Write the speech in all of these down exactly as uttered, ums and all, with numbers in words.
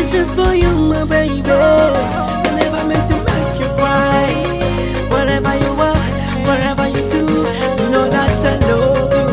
This is for you, my baby. I never meant to make you cry. Wherever you are, wherever you do, you know that I love you,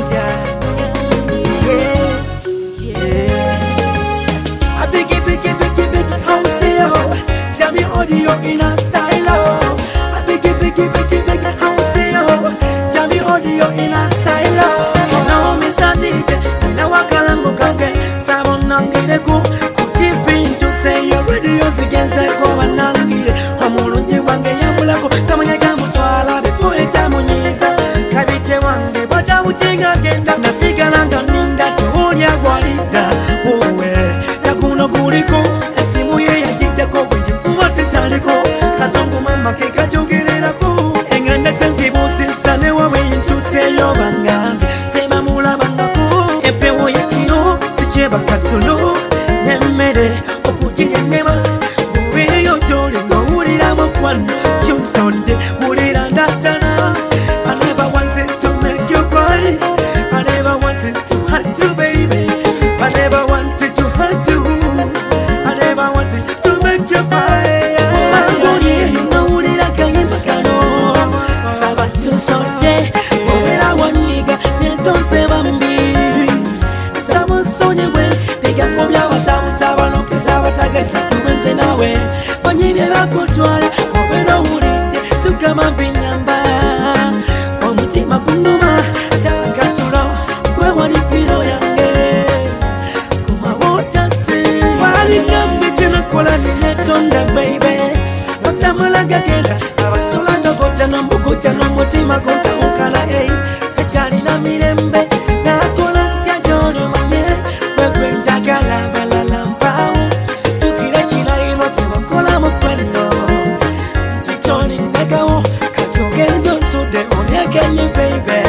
yeah. Yeah, yeah. I biggie, biggie, biggie, biggie, how say oh? Tell me audio in a style, oh. I biggie, biggie, biggie, biggie, how say oh? Tell me audio in a style, oh. You know me J, you know I can't go again. Sabon nangire ku, kutipi to say your radios against the common nangire. Amulunji wange yamulako, samanya kamutwala, bipo etamunyiza. Kabite wange, bata utinga genda. Nasiga nanga ninda, tuonya gwalita. Uwe, yakuno kuliko, esimu ye ya jitako, wenye kumate chaliko. Kazongu mama keka jogirera ku. Enganda sensibu sinsane wawe into say yo bangambi. Tema mula bangaku, epe wo yetiro, sicheba katulu. Nemere, okujine nema. Uwe yo joli go ulira mokwano. Chusonde, ulira ndatana. I never wanted to make you cry. I never wanted to hurt you, baby. I never wanted to hurt you. I never wanted to make you cry. Mangoni, you know ulira kayimba kano. Sabatu sonde, ulira wanyiga, netonse bambi. Sabo sonye we, piga mbobya watamu saba loke saba tagarisa tumenze nawe. Wanyibye bakutwala, obeno ulinde, tukama binamba. Omutima kunuma, saba katulo, we wali piro yange. Kuma wota si, wali nambi chena kola ninetonda baby. Notamula gagenda, abasola ndogota nambukuta nomutima konta unkala hey. Sechali na mirembe, na kola mtiajono manye. Wekwe njagala balala mpao. Tukire chila ino tewa kola mkwendo. Jitoni negawo, katogezo sude onyekenye baby.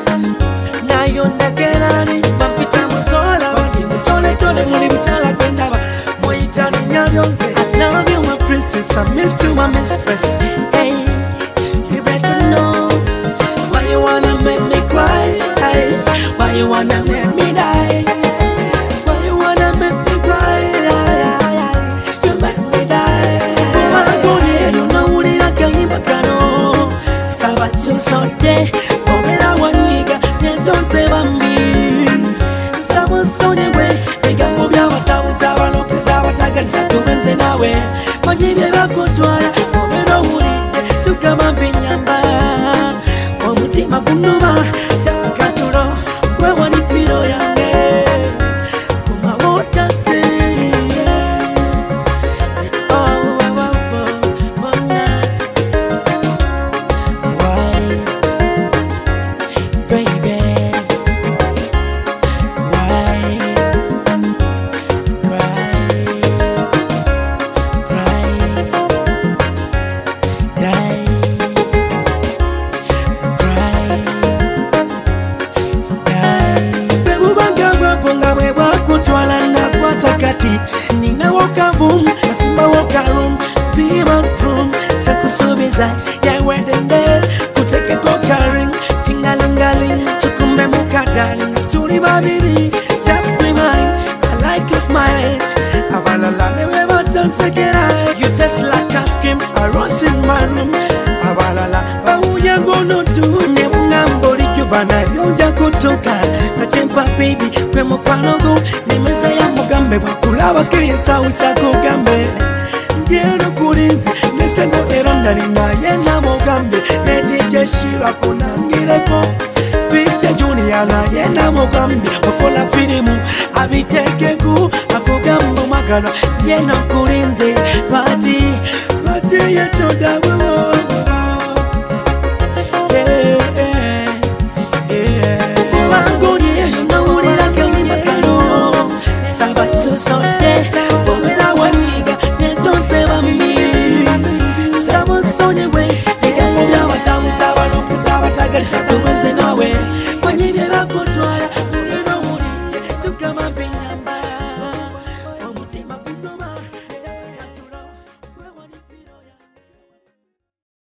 Na yonda kenani, mampita musola. Wali mutole tole muli mchala kwendaba. Moitali nyalionze, I love you my princess, I miss you my mistress. Hey, you better know. Why you wanna make me cry? Hey, why you wanna make me die? Why you wanna make me cry? You make me die. Mangoni, you know ulira kayimba kano. Sabatu sonde, obera wanyiga, netonse bambi. Sabo sonye we, piga mbobya watamu saba loke saba tagarisa tumenze nawe. Wanyibye bakutwala, obero ulinde, tukama binyamba. Omutima kunuma, saba katulo, we wali piro yange. Kuma wota si, oh, oh, oh, oh, oh, nah. Why, baby? Why, cry, cry, die. Kutwala na kwa takati nina woka boom asimba woka room be my room takusubiza ya wedende kuteke kokaring tingalingaling tukume mukadali tuli babiri just be mine. I like your smile abalala never button sekera you just like a scream I rush in my room abalala bauya gono do nebungambori jubana yonja kutoka katempa baby kwe mukwanogo nimeza ya mugambe bakulaba kiyesa usako gambe ndieno kulinzi nesego erondali naye na mugambe nedije shira kunangireko Picture Junior naye na mugambe wakola filimu abitekeku akugambo magalo yeno kulinzi Rati Rati yetoda wewo